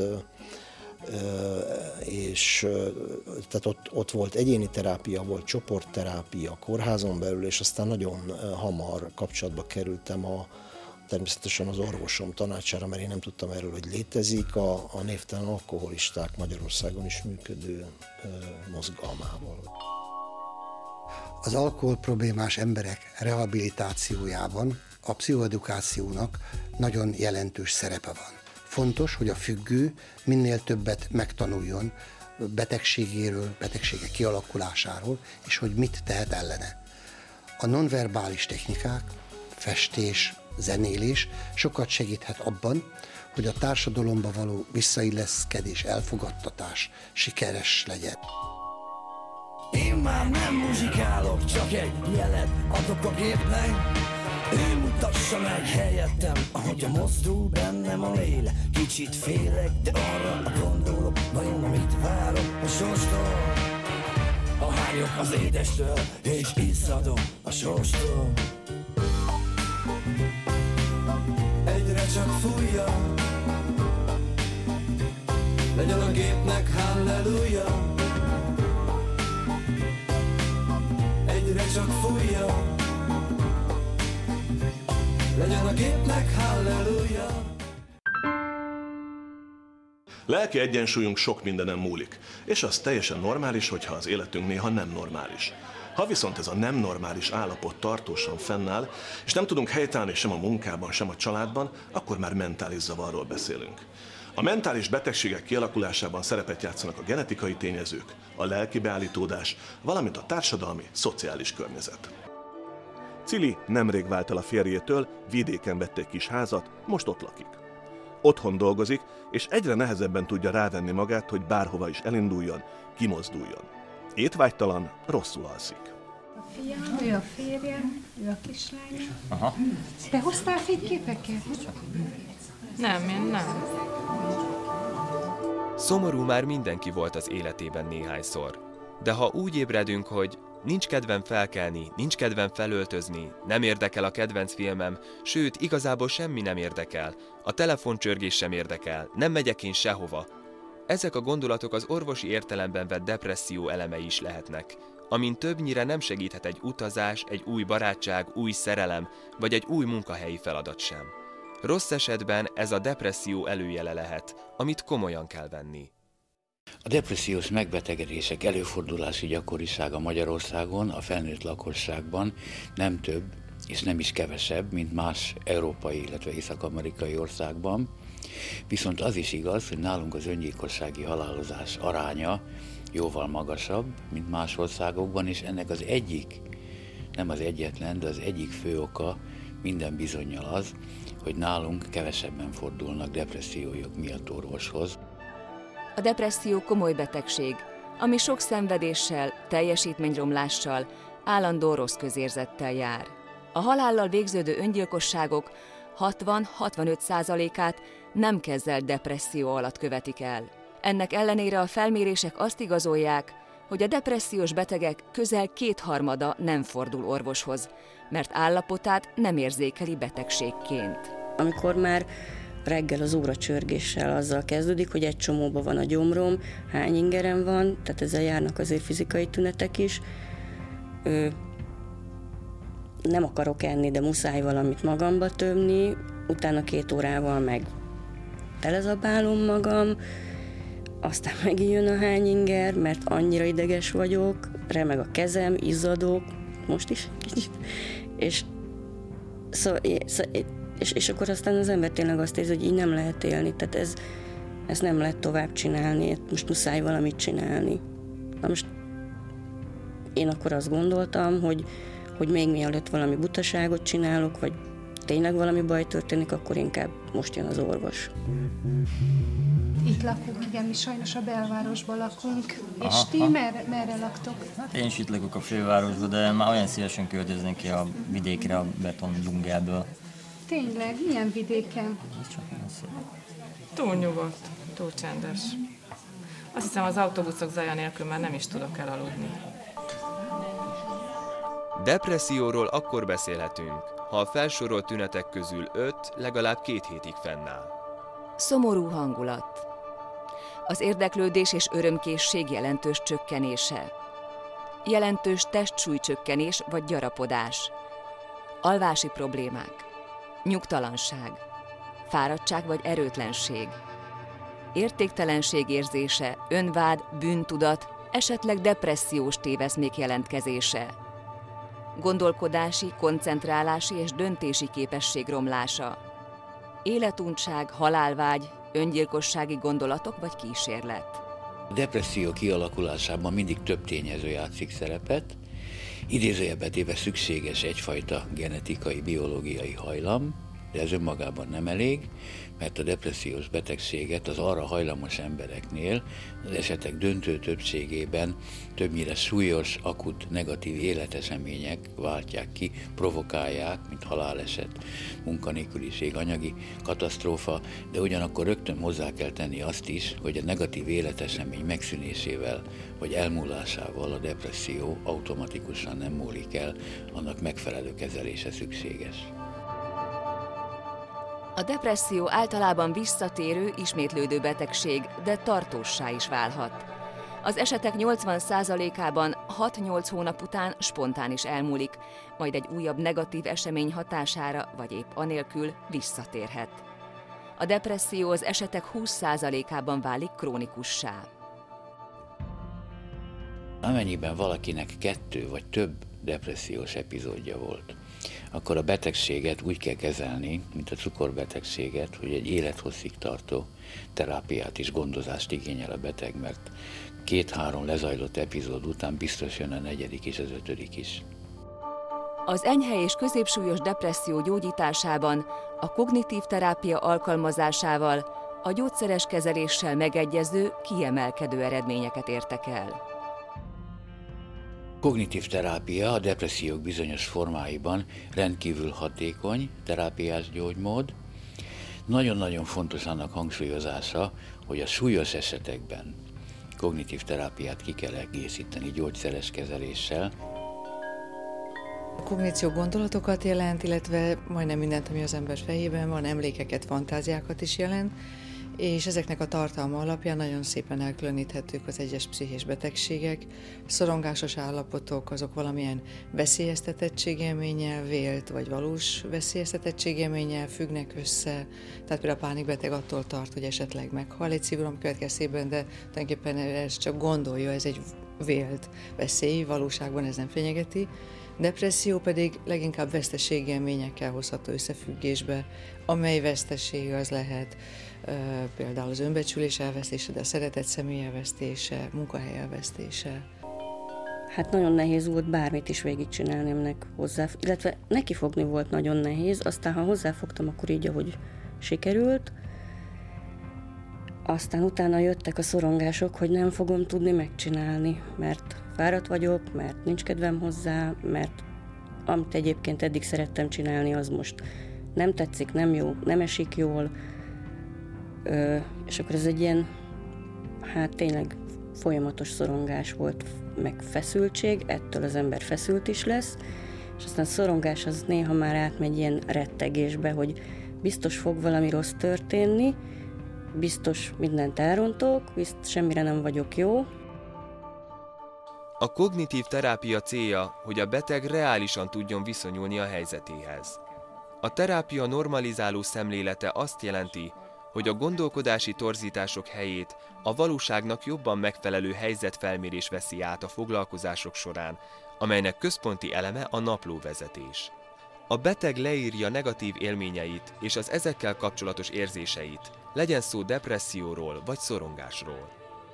és tehát ott, ott volt egyéni terápia, volt csoportterápia, kórházon belül, és aztán nagyon hamar kapcsolatba kerültem a természetesen az orvosom tanácsára, mert én nem tudtam erről, hogy létezik a, a névtelen alkoholisták Magyarországon is működő ö, mozgalmával. Az alkohol problémás emberek rehabilitációjában a pszichoedukációnak nagyon jelentős szerepe van. Fontos, hogy a függő minél többet megtanuljon betegségéről, betegsége kialakulásáról, és hogy mit tehet ellene. A nonverbális technikák, festés, zenélés sokat segíthet abban, hogy a társadalomba való visszailleszkedés, elfogadtatás sikeres legyen. Én már nem muzsikálok, csak egy jelet adok a gépnek. Ő mutassa meg helyettem, ahogy a mozdul bennem a lélek. Kicsit félek, de arra gondolok, vajon mit várok a sorstól. A hányok az édestől, és izzadok a sorstól. Egyre csak fújja, legyen a gépnek halleluja. Egyre csak fújja, legyen a gépnek halleluja. Lelki egyensúlyunk sok mindenen múlik, és az teljesen normális, hogyha az életünk néha nem normális. Ha viszont ez a nem normális állapot tartósan fennáll, és nem tudunk helytállni sem a munkában, sem a családban, akkor már mentális zavarról beszélünk. A mentális betegségek kialakulásában szerepet játszanak a genetikai tényezők, a lelki beállítódás, valamint a társadalmi, szociális környezet. Cili nemrég vált el a férjétől, vidéken vett egy kis házat, most ott lakik. Otthon dolgozik, és egyre nehezebben tudja rávenni magát, hogy bárhova is elinduljon, kimozduljon. Étvágytalan, rosszul alszik. A fiam, ő a férjem, ő a kislánya. Aha. Te hoztál fényképeket? Nem, én nem. Szomorú már mindenki volt az életében néhányszor. De ha úgy ébredünk, hogy nincs kedvem felkelni, nincs kedvem felöltözni, nem érdekel a kedvenc filmem, sőt, igazából semmi nem érdekel, a telefoncsörgés sem érdekel, nem megyek én sehova. Ezek a gondolatok az orvosi értelemben vett depresszió elemei is lehetnek, amin többnyire nem segíthet egy utazás, egy új barátság, új szerelem, vagy egy új munkahelyi feladat sem. Rossz esetben ez a depresszió előjele lehet, amit komolyan kell venni. A depressziós megbetegedések előfordulási gyakorisága Magyarországon, a felnőtt lakosságban nem több és nem is kevesebb, mint más európai, illetve észak-amerikai országban. Viszont az is igaz, hogy nálunk az öngyilkossági halálozás aránya jóval magasabb, mint más országokban, és ennek az egyik, nem az egyetlen, de az egyik fő oka minden bizonnyal az, hogy nálunk kevesebben fordulnak depressziójuk miatt orvoshoz. A depresszió komoly betegség, ami sok szenvedéssel, teljesítményromlással, állandó rossz közérzettel jár. A halállal végződő öngyilkosságok hatvan-hatvanöt százalékát nem kezelt depresszió alatt követik el. Ennek ellenére a felmérések azt igazolják, hogy a depressziós betegek közel kétharmada nem fordul orvoshoz, mert állapotát nem érzékeli betegségként. Amikor már reggel az óracsörgéssel azzal kezdődik, hogy egy csomóban van a gyomrom, hány ingerem van, tehát ezzel járnak azért fizikai tünetek is. Ö, nem akarok enni, de muszáj valamit magamba tömni, utána két órával meg telezabálom magam, aztán megint jön a hány inger, mert annyira ideges vagyok, remeg a kezem, izzadok, most is kicsit, és, szó, és, és akkor aztán az ember tényleg azt érzi, hogy így nem lehet élni, tehát ez, ezt nem lehet tovább csinálni, most muszáj valamit csinálni. Na most én akkor azt gondoltam, hogy, hogy még mielőtt valami butaságot csinálok, vagy tényleg valami baj történik, akkor inkább most jön az orvos. Itt lakunk, igen, mi sajnos a belvárosban lakunk. Aha, és ti aha. merre, merre laktok? Hát én is itt lakok a fővárosban, de már olyan szívesen költöznénk ki a vidékre a beton dzsungelből. Tényleg? Milyen vidéken? Túl nyugodt, túl csendes. Azt hiszem, az autóbuszok zaja nélkül már nem is tudok elaludni. Depresszióról akkor beszélhetünk, ha a felsorolt tünetek közül öt legalább két hétig fennáll. Szomorú hangulat. Az érdeklődés és örömkészség jelentős csökkenése. Jelentős testsúlycsökkenés vagy gyarapodás. Alvási problémák. Nyugtalanság. Fáradtság vagy erőtlenség. Értéktelenség érzése, önvád, bűntudat, esetleg depressziós téveszmék jelentkezése. Gondolkodási, koncentrálási és döntési képesség romlása. Életuntság, halálvágy, öngyilkossági gondolatok vagy kísérlet. A depresszió kialakulásában mindig több tényező játszik szerepet. Idézőjelbe téve szükséges egyfajta genetikai, biológiai hajlam, de ez önmagában nem elég, mert a depressziós betegséget az arra hajlamos embereknél az esetek döntő többségében többnyire súlyos, akut, negatív életesemények váltják ki, provokálják, mint haláleset, munkanélküliség, anyagi katasztrófa, de ugyanakkor rögtön hozzá kell tenni azt is, hogy a negatív életesemény megszűnésével vagy elmúlásával a depresszió automatikusan nem múlik el, annak megfelelő kezelése szükséges. A depresszió általában visszatérő, ismétlődő betegség, de tartóssá is válhat. Az esetek nyolcvan százalékában hat-nyolc hónap után spontán is elmúlik, majd egy újabb negatív esemény hatására, vagy épp anélkül visszatérhet. A depresszió az esetek húsz százalékában válik krónikussá. Amennyiben valakinek kettő vagy több depressziós epizódja volt, akkor a betegséget úgy kell kezelni, mint a cukorbetegséget, hogy egy élethosszig tartó terápiát és gondozást igényel a beteg, mert két-három lezajlott epizód után biztos jön a negyedik és az ötödik is. Az enyhe és középsúlyos depresszió gyógyításában a kognitív terápia alkalmazásával a gyógyszeres kezeléssel megegyező, kiemelkedő eredményeket értek el. Kognitív terápia a depressziók bizonyos formáiban rendkívül hatékony terápiás gyógymód. Nagyon-nagyon fontos annak hangsúlyozása, hogy a súlyos esetekben kognitív terápiát ki kell egészíteni gyógyszeres kezeléssel. A kogníció gondolatokat jelent, illetve majdnem mindent, ami az ember fejében van, emlékeket, fantáziákat is jelent, és ezeknek a tartalma alapján nagyon szépen elkülöníthetők az egyes pszichés betegségek. Szorongásos állapotok, azok valamilyen veszélyeztetettségélménnyel, vélt vagy valós veszélyeztetettségélménnyel függnek össze. Tehát például a pánikbeteg attól tart, hogy esetleg meghal egy szívroham következtében, de tulajdonképpen ez csak gondolja, ez egy vélt veszély, valóságban ez nem fenyegeti. Depresszió pedig leginkább veszteségélményekkel hozható összefüggésbe, amely veszteség az lehet például az önbecsülés elvesztése, de a szeretett személy elvesztése, munkahely elvesztése. Hát nagyon nehéz volt bármit is végigcsinálni, ennek hozzá, illetve nekifogni volt nagyon nehéz, aztán ha hozzáfogtam, akkor így, ahogy sikerült. Aztán utána jöttek a szorongások, hogy nem fogom tudni megcsinálni, mert fáradt vagyok, mert nincs kedvem hozzá, mert amit egyébként eddig szerettem csinálni, az most nem tetszik, nem jó, nem esik jól. Ö, és akkor ez egy ilyen, hát tényleg folyamatos szorongás volt, meg feszültség, ettől az ember feszült is lesz, és aztán a szorongás az néha már átmegy ilyen rettegésbe, hogy biztos fog valami rossz történni, biztos mindent elrontok, biztos semmire nem vagyok jó. A kognitív terápia célja, hogy a beteg reálisan tudjon viszonyulni a helyzetéhez. A terápia normalizáló szemlélete azt jelenti, hogy a gondolkodási torzítások helyét a valóságnak jobban megfelelő helyzetfelmérés veszi át a foglalkozások során, amelynek központi eleme a naplóvezetés. A beteg leírja negatív élményeit és az ezekkel kapcsolatos érzéseit, legyen szó depresszióról vagy szorongásról.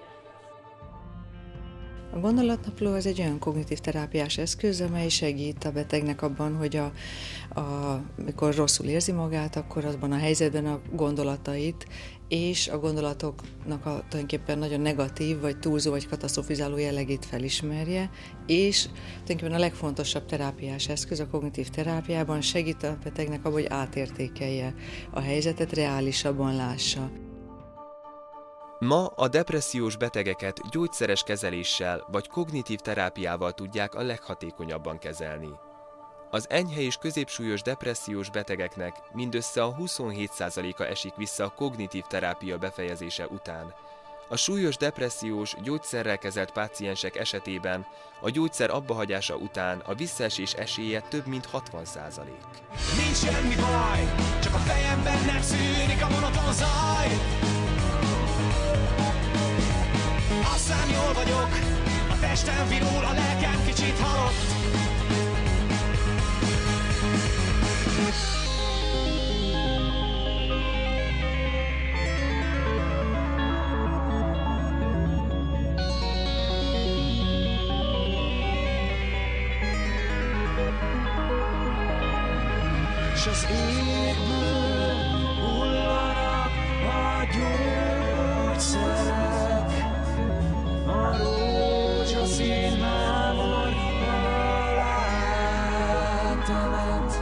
A gondolatnapló az egy olyan kognitív terápiás eszköz, amely segít a betegnek abban, hogy a, a, mikor rosszul érzi magát, akkor azban a helyzetben a gondolatait és a gondolatoknak a tulajdonképpen nagyon negatív, vagy túlzó, vagy katasztrofizáló jellegét felismerje, és tulajdonképpen a legfontosabb terápiás eszköz a kognitív terápiában segít a betegnek abban, hogy átértékelje a helyzetet, reálisabban lássa. Ma a depressziós betegeket gyógyszeres kezeléssel vagy kognitív terápiával tudják a leghatékonyabban kezelni. Az enyhe és középsúlyos depressziós betegeknek mindössze a huszonhét százaléka esik vissza a kognitív terápia befejezése után. A súlyos depressziós, gyógyszerrel kezelt páciensek esetében a gyógyszer abbahagyása után a visszaesés esélye több mint hatvan százalék. Nincs semmi baj, csak a fejemben nem szűnik a monoton zaj. Aztán jól vagyok, a testem virul, a lelkem kicsit halott. S az égből hullanak a gyógyszerek, a rózsaszín mámor alátemet.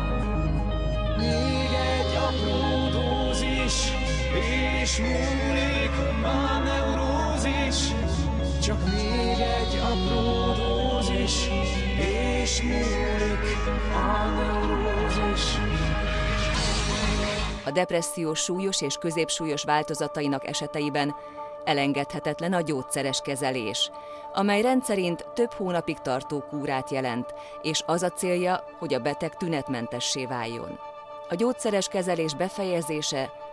Még egy apró dózis, és múlik a neurózis. Csak még egy apró dózis, és múlik a neurózis. A depresszió súlyos és középsúlyos változatainak eseteiben elengedhetetlen a gyógyszeres kezelés, amely rendszerint több hónapig tartó kúrát jelent, és az a célja, hogy a beteg tünetmentessé váljon. A gyógyszeres kezelés befejezése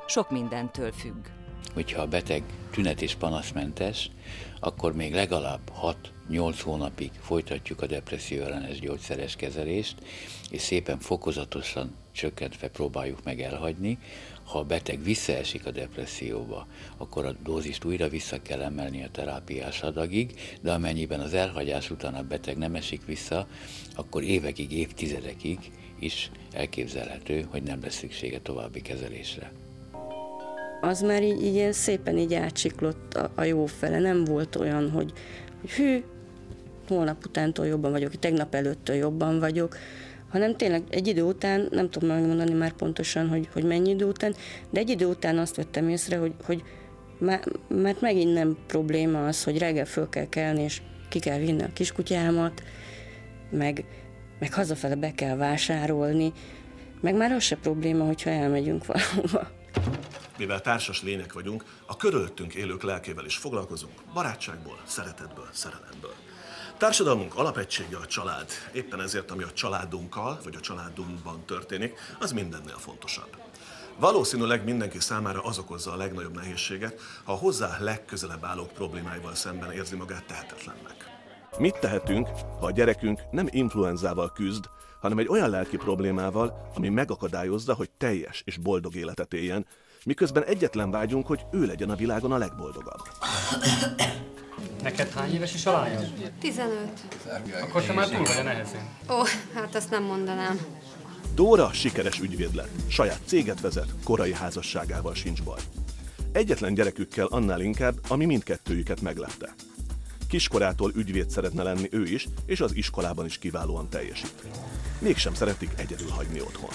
sok mindentől függ. Hogyha a beteg tünet és panaszmentes, akkor még legalább hat-nyolc hónapig folytatjuk a depresszió ellenes gyógyszeres kezelést, és szépen fokozatosan csökkentve próbáljuk meg elhagyni. Ha a beteg visszaesik a depresszióba, akkor a dózist újra vissza kell emelni a terápiás adagig, de amennyiben az elhagyás után a beteg nem esik vissza, akkor évekig, évtizedekig is elképzelhető, hogy nem lesz szüksége további kezelésre. Az már így, így szépen így átsiklott a, a jó fele. Nem volt olyan, hogy, hogy hű, holnap utántól jobban vagyok, tegnap előttől jobban vagyok, hanem tényleg egy idő után, nem tudom megmondani már pontosan, hogy, hogy mennyi idő után, de egy idő után azt vettem észre, hogy, hogy má, mert megint nem probléma az, hogy reggel föl kell kelni, és ki kell vinni a kiskutyámat, meg, meg hazafele be kell vásárolni, meg már az se probléma, hogyha elmegyünk valahova. Mivel társas lények vagyunk, a körülöttünk élők lelkével is foglalkozunk, barátságból, szeretetből, szerelemből. Társadalmunk alapegysége a család, éppen ezért, ami a családunkkal, vagy a családunkban történik, az mindennél fontosabb. Valószínűleg mindenki számára az okozza a legnagyobb nehézséget, ha a hozzá legközelebb állók problémáival szemben érzi magát tehetetlennek. Mit tehetünk, ha a gyerekünk nem influenzával küzd, hanem egy olyan lelki problémával, ami megakadályozza, hogy teljes és boldog életet éljen, miközben egyetlen vágyunk, hogy ő legyen a világon a legboldogabb. Neked hány éves is a lányod? tizenöt. Akkor te már túl vagy a nehezén. Ó, hát azt nem mondanám. Dóra sikeres ügyvéd lett, saját céget vezet, korai házasságával sincs baj. Egyetlen gyerekükkel annál inkább, ami mindkettőjüket meglepte. Kiskorától ügyvéd szeretne lenni ő is, és az iskolában is kiválóan teljesít. Mégsem szeretik egyedül hagyni otthon.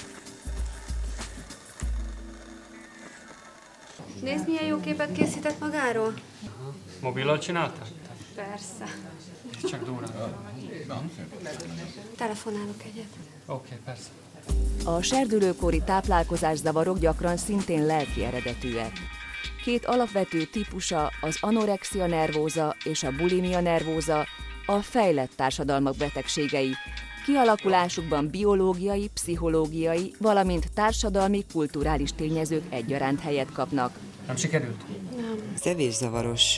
Nézd, milyen jó képet készített magáról. Mobillal csináltál? Persze. Csak durán. Telefonálok egyet. Oké, okay, persze. A serdülőkori táplálkozászavarok gyakran szintén lelki eredetűek. Két alapvető típusa, az anorexia nervóza és a bulimia nervóza, a fejlett társadalmak betegségei, kialakulásukban biológiai, pszichológiai, valamint társadalmi, kulturális tényezők egyaránt helyet kapnak. Nem sikerült? Az evészavaros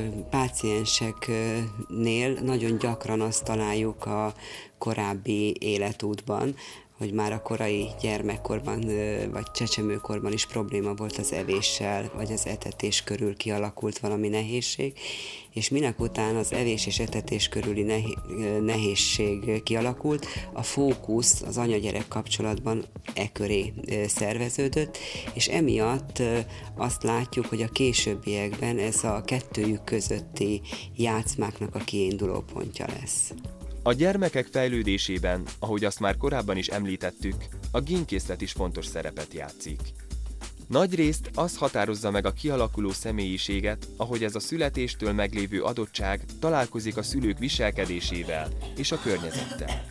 pácienseknél nagyon gyakran azt találjuk a korábbi életútban, hogy már a korai gyermekkorban vagy csecsemőkorban is probléma volt az evéssel, vagy az etetés körül kialakult valami nehézség, és minek után az evés és etetés körüli nehézség kialakult, a fókusz az anya-gyerek kapcsolatban e köré szerveződött, és emiatt azt látjuk, hogy a későbbiekben ez a kettőjük közötti játszmáknak a kiinduló pontja lesz. A gyermekek fejlődésében, ahogy azt már korábban is említettük, a génkészlet is fontos szerepet játszik. Nagyrészt az határozza meg a kialakuló személyiséget, ahogy ez a születéstől meglévő adottság találkozik a szülők viselkedésével és a környezettel.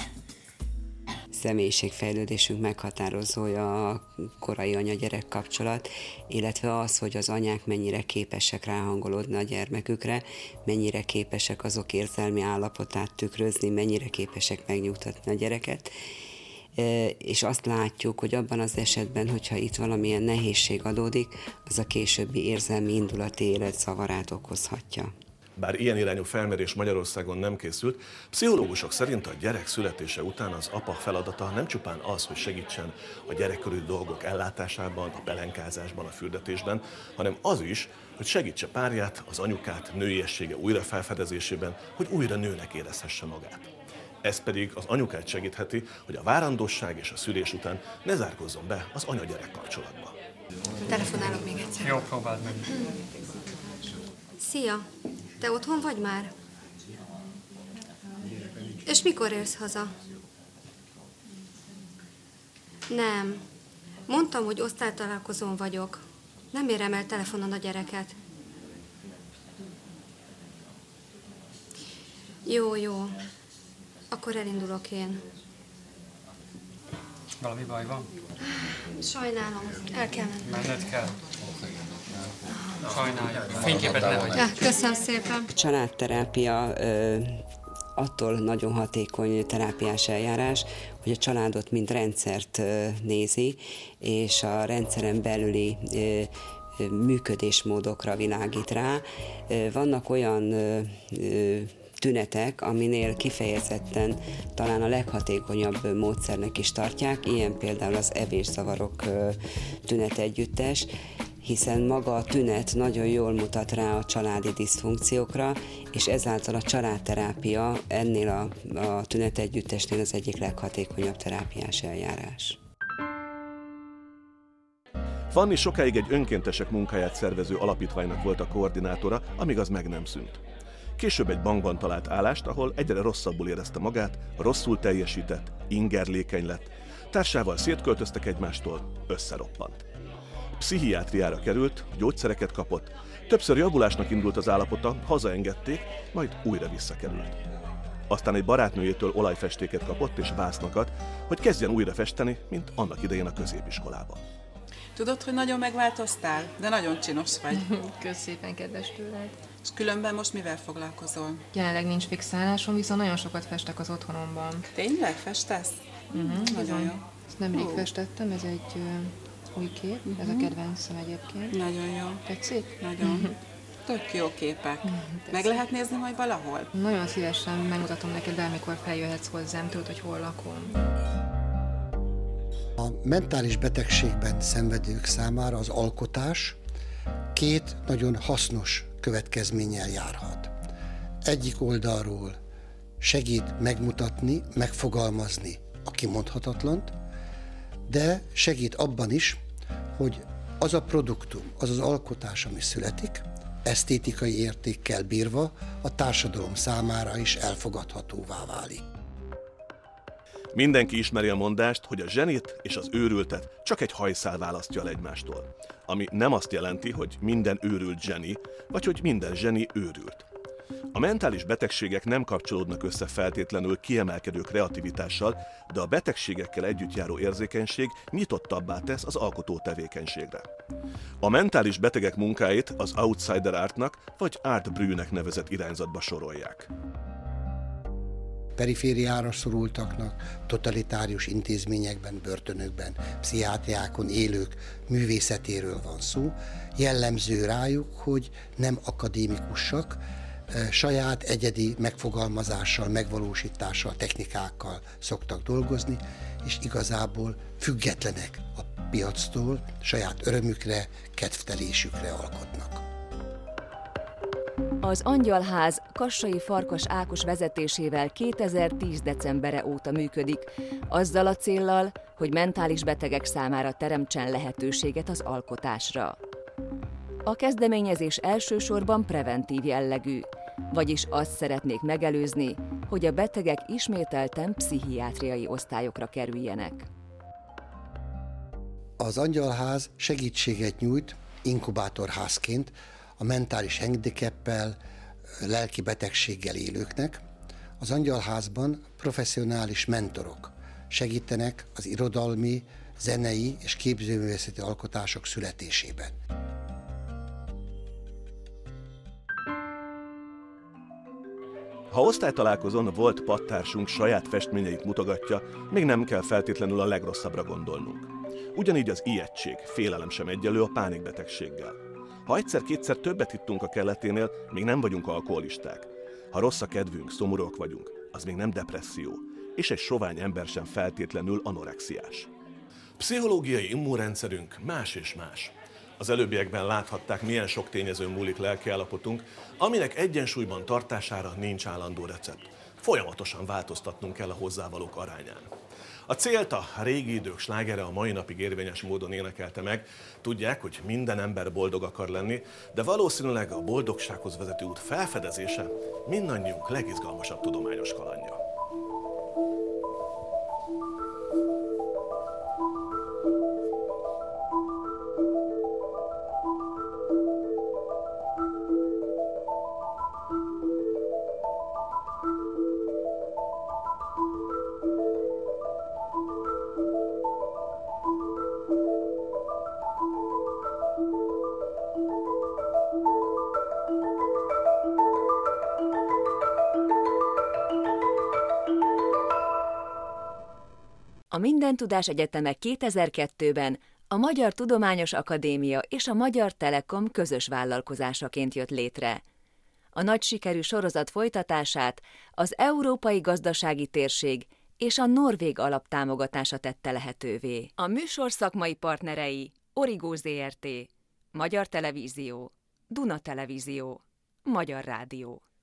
Személyiségfejlődésünk meghatározója a korai anya-gyerek kapcsolat, illetve az, hogy az anyák mennyire képesek ráhangolódni a gyermekükre, mennyire képesek azok érzelmi állapotát tükrözni, mennyire képesek megnyugtatni a gyereket. És azt látjuk, hogy abban az esetben, hogyha itt valamilyen nehézség adódik, az a későbbi érzelmi indulati életzavarát okozhatja. Bár ilyen irányú felmérés Magyarországon nem készült, pszichológusok szerint a gyerek születése után az apa feladata nem csupán az, hogy segítsen a gyerek körüli dolgok ellátásában, a pelenkázásban, a fürdetésben, hanem az is, hogy segítse párját, az anyukát nőiessége újrafelfedezésében, hogy újra nőnek érezhesse magát. Ez pedig az anyukát segítheti, hogy a várandosság és a szülés után ne zárkózzon be az anya-gyerek kapcsolatba. Telefonálok még egyszer. Jó, próbáld meg. Szia! Te otthon vagy már? És mikor érsz haza? Nem. Mondtam, hogy osztálytalálkozón vagyok. Nem érem el telefonon a gyereket. Jó, jó. Akkor elindulok én. Valami baj van? Sajnálom. El kell menni. Menned kell. Sajnálja. Fényképet ne hagyj. Ja, köszönöm szépen. A családterápia ö, attól nagyon hatékony terápiás eljárás, hogy a családot mint rendszert nézi, és a rendszeren belüli működésmódokra világít rá. Vannak olyan tünetek, aminél kifejezetten talán a leghatékonyabb módszernek is tartják, ilyen például az evészavarok tünetegyüttes, hiszen maga a tünet nagyon jól mutat rá a családi diszfunkciókra, és ezáltal a családterápia ennél a, a tünetegyüttesnél az egyik leghatékonyabb terápiás eljárás. Fanni sokáig egy önkéntesek munkáját szervező alapítványnak volt a koordinátora, amíg az meg nem szűnt. Később egy bankban talált állást, ahol egyre rosszabbul érezte magát, rosszul teljesített, ingerlékeny lett, társával szétköltöztek egymástól, összeroppant. Pszichiátriára került, gyógyszereket kapott, többször javulásnak indult az állapota, hazaengedték, majd újra visszakerült. Aztán egy barátnőjétől olajfestéket kapott és vásznakat, hogy kezdjen újra festeni, mint annak idején a középiskolában. Tudod, hogy nagyon megváltoztál, de nagyon csinos vagy. Kösz szépen, kedves tőled. És különben most mivel foglalkozol? Jelenleg nincs fixálásom, viszont nagyon sokat festek az otthonomban. Tényleg? Festesz? Uh-huh, nagyon jó. Ezt nemrég Hú. festettem, ez egy uh, új kép, uh-huh. ez a kedvencem egyébként. Nagyon jó. Tetszik? Nagyon. Tök jó képek. Tetszik. Meg lehet nézni majd valahol? Nagyon szívesen megmutatom neked, bármikor feljöhetsz hozzám, tudod, hogy hol lakom. A mentális betegségben szenvedők számára az alkotás két nagyon hasznos következménnyel járhat. Egyik oldalról segít megmutatni, megfogalmazni a kimondhatatlant, de segít abban is, hogy az a produktum, az az alkotás, ami születik, esztétikai értékkel bírva a társadalom számára is elfogadhatóvá válik. Mindenki ismeri a mondást, hogy a zsenit és az őrültet csak egy hajszál választja el egymástól, ami nem azt jelenti, hogy minden őrült zseni, vagy hogy minden zseni őrült. A mentális betegségek nem kapcsolódnak össze feltétlenül kiemelkedő kreativitással, de a betegségekkel együtt járó érzékenység nyitottabbá tesz az alkotó tevékenységre. A mentális betegek munkáit az outsider artnak vagy art brűnek nevezett irányzatba sorolják. Perifériára szorultaknak, totalitárius intézményekben, börtönökben, pszichiátriákon élők művészetéről van szó. Jellemző rájuk, hogy nem akadémikusak, saját egyedi megfogalmazással, megvalósítással, technikákkal szoktak dolgozni, és igazából függetlenek a piactól, saját örömükre, kedvtelésükre alkotnak. Az Angyalház Kassai Farkas Ákos vezetésével kétezer-tíz decembere óta működik, azzal a céllal, hogy mentális betegek számára teremtsen lehetőséget az alkotásra. A kezdeményezés elsősorban preventív jellegű, vagyis azt szeretnék megelőzni, hogy a betegek ismételten pszichiátriai osztályokra kerüljenek. Az Angyalház segítséget nyújt inkubátorházként a mentális handicappel, lelki betegséggel élőknek. Az Angyalházban professzionális mentorok segítenek az irodalmi, zenei és képzőművészeti alkotások születésében. Ha osztálytalálkozón volt padtársunk saját festményeit mutogatja, még nem kell feltétlenül a legrosszabbra gondolnunk. Ugyanígy az ijegység, félelem sem egyenlő a pánikbetegséggel. Ha egyszer-kétszer többet ittunk a kelleténél, még nem vagyunk alkoholisták. Ha rossz a kedvünk, szomorúak vagyunk, az még nem depresszió, és egy sovány ember sem feltétlenül anorexiás. Pszichológiai immunrendszerünk más és más. Az előbbiekben láthatták, milyen sok tényezőn múlik lelkiállapotunk, aminek egyensúlyban tartására nincs állandó recept. Folyamatosan változtatnunk kell a hozzávalók arányán. A célt a régi idők slágere a mai napig érvényes módon énekelte meg. Tudják, hogy minden ember boldog akar lenni, de valószínűleg a boldogsághoz vezető út felfedezése mindannyiunk legizgalmasabb tudományos kalandja. Minden Tudás Egyeteme kétezer-kettőben a Magyar Tudományos Akadémia és a Magyar Telekom közös vállalkozásaként jött létre. A nagy sikerű sorozat folytatását az Európai Gazdasági Térség és a Norvég Alap támogatása tette lehetővé. A műsor szakmai partnerei Origo zé er té, Magyar Televízió, Duna Televízió, Magyar Rádió.